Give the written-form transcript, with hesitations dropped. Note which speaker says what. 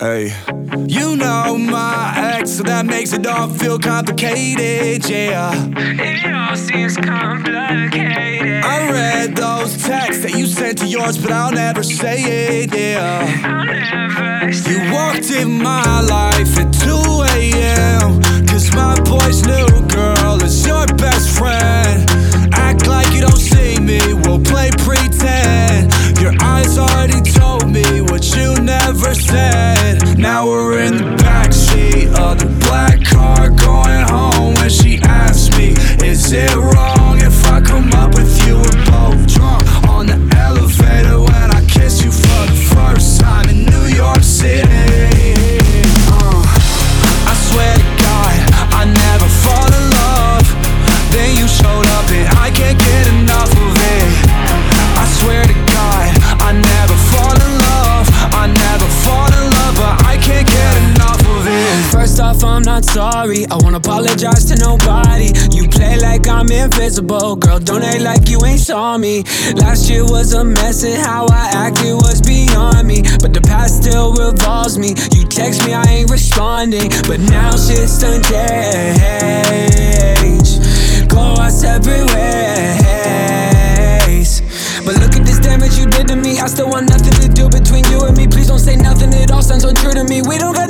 Speaker 1: Hey, you know my ex, so that makes it all feel complicated, yeah.
Speaker 2: It all seems complicated.
Speaker 1: I read those texts that you sent to yours, but I'll never say it, yeah.
Speaker 2: I'll never say
Speaker 1: You walked in my life at 2 a.m. Cause my boy's new girl is your best friend. Act like you don't see me, we'll play pretend. Your eyes already told me what you never said. Now we're in the backseat of the black car going home. When she asks me, is it wrong if I come up with you? We're both drunk on the elevator when I kiss you for the first time in New York City. I swear to God, I never fall in love. Then you showed up and I can't get enough of it. I swear to God, I never fall in love. I never fall in love, but I can't get enough of it.
Speaker 2: First off, I'm not sorry. I won't apologize to nobody. You play like I'm invisible. Girl, don't act like you ain't saw me. Last year was a mess and how I acted was beyond me. But the past still revolves me. You text me, I ain't responding. But now shit's done changed. Go our separate ways. But look at this damage you did to me. I still want nothing to do between you and me. Please don't say nothing, it all sounds untrue to me. We don't got